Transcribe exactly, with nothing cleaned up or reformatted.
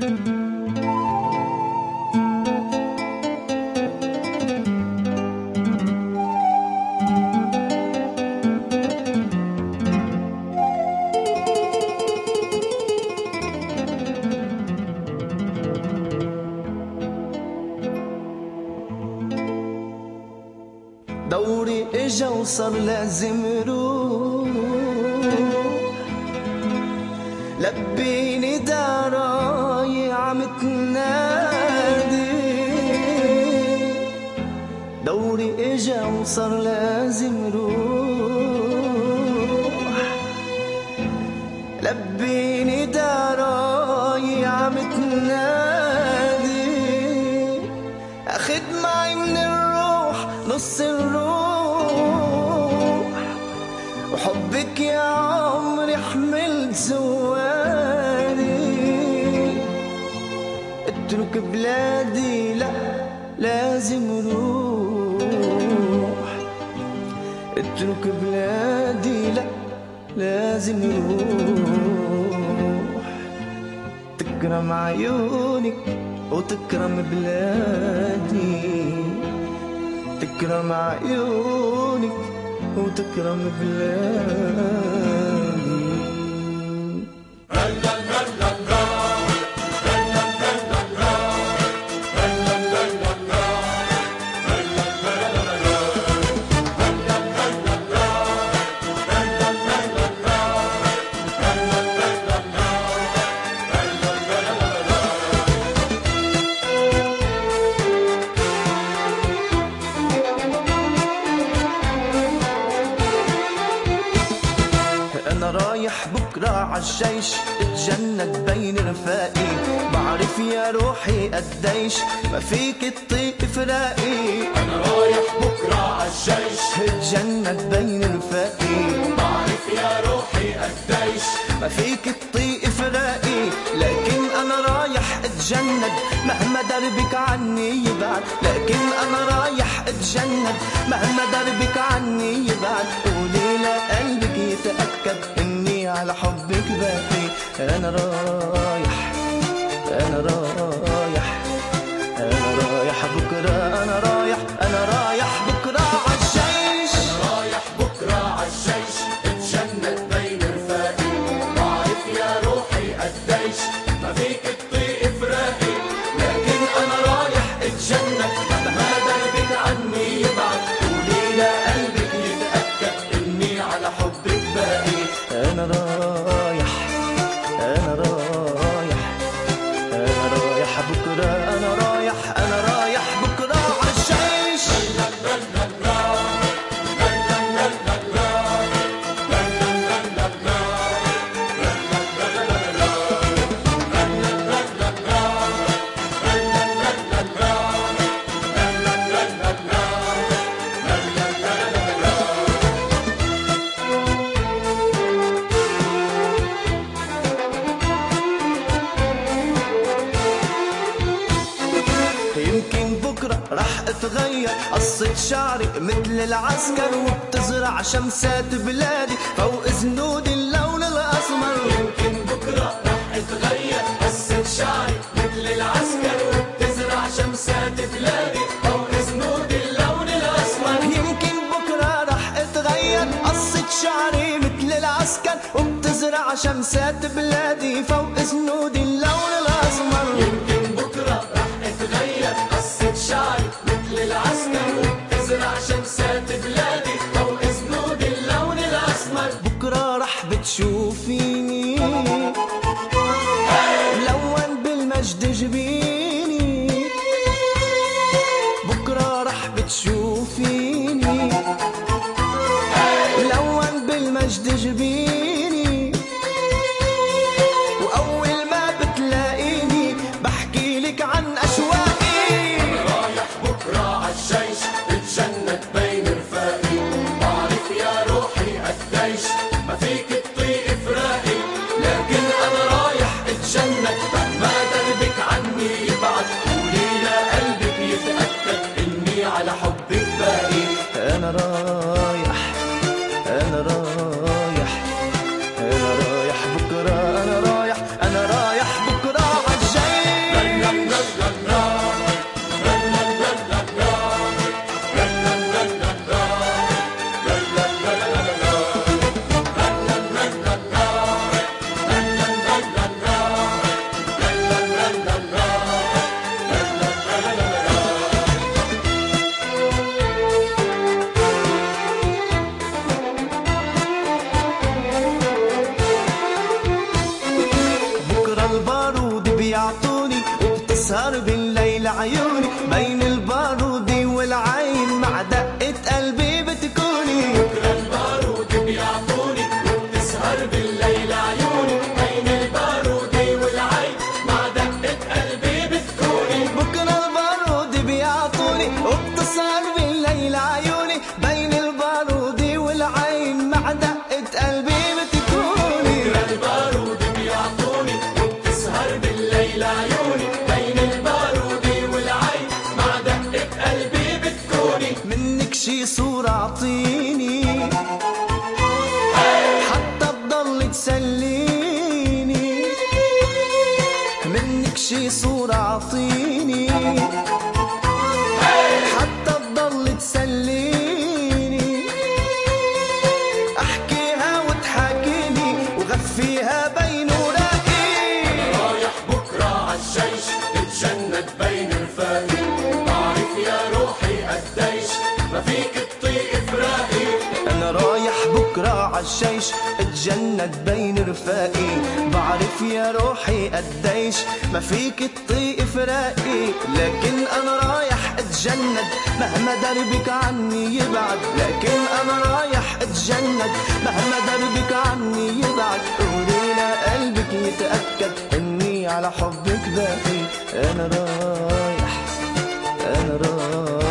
دوري اجا وصار لازم روح، لبيني داراي عم تنادي. دوري اجا وصار لازم روح، لبيني داراي عم تنادي. اخد معي من الروح نص الروح، وحبك يا عمري حملت زواري. اترك بلادي لا لازم روح، اترك بلادي لا لازم روح. تكرم عيونك وتكرم بلادي، تكرم عيونك وتكرم بلادي. أنا رايح بكرة عالجيش اتجند بين رفاقي. بعرف يا روحي قديش ما فيك تطيق فراقي. أنا رايح بكرة عالجيش اتجند بين رفاقي. بعرف يا روحي قديش ما فيك تطيق فراقي. لكن أنا رايح اتجند مهما دربك عني يبعد. لكن أنا رايح اتجند مهما دربك عني يبعد. قولي لقلبك يتأكد إني على حبك باقي. أنا رايح أنا رايح أنا رايح بكرة. أنا رايح أنا رايح بكرة عالجيش. أنا رايح بكرة عالجيش اتجند بين رفاقي. بعرف يا روحي قديش ما فيك تطيق فراقي. لكن أنا رايح اتجند مهما دربك عني يبعد. قولي لقلبك يتأكد إني على حبك باقي. أنا رايح أنا رايح أنا رايح بكرة. أنا رايح أنا رايح بكرة عالجيش. يمكن بكرة رح اتغير قصة شعري مثل العسكر. وبتزرع شمسات بلادي فوق زنود اللون الأسمر. يمكن بكرة رح اتغير قصة شعري مثل العسكر. وبتزرع شمسات بلادي فوق زنود اللون الأسمر. يمكن بكرة رح اتغير قصة شعري مثل العسكر. وبتزرع شمسات بلادي فوق زنود اللون الأسمر. يمكن بكرة رح اتغير قصة شعري مثل العسكر. وبتزرع شمسات بلادي فوق زنود اللون الأسمر. بكرة رح بتشوفيني ملون بالمجد جبيني. بكرة رح بتشوفيني ملون بالمجد جبيني. وأول ما بتلاقيني بحكي لك عن أشواقي. رايح بكرة عالجيش اتجند بين رفاقي. بعرف يا روحي قديش ما فيك تطيق فراقي. لكن أنا رايح اتجند مهما دربك عني وبتسهر بالليل عيوني بين البارود والعين مع دقة قلبي بتكوني. بكرة البارود بيعطوني وبتسهر بالليل عيوني بين البارود والعين مع دقة قلبي بتكوني. بكرة البارود بيعطوني وبتسهر بالليل عيوني بين البارود والعين مع دقة قلبي بتكوني. بكرة البارود بيعطوني وبتسهر بالليل عيوني بين البارود والعين مع دقة قلبي بتكوني. منك شي صورة اعطيني حتى تضل تسليني. منك شي صورة اعطيني حتى تضل تسليني. احكيها وتحاكيني وغفيها بين وراقي. رايح بكرة عالجيش تتجند بين رفاقي. بعرف يا روحي قديش ما فيك تطيق فراقي. أنا رايح بكرة عالجيش اتجند بين رفاقي. بعرف يا روحي قديش ما فيك تطيق فراقي. لكن أنا رايح اتجند مهما دربك عني يبعد. لكن أنا رايح اتجند مهما دربك عني يبعد. قولي لقلبك يتأكد إني على حبك باقي. أنا رايح أنا رايح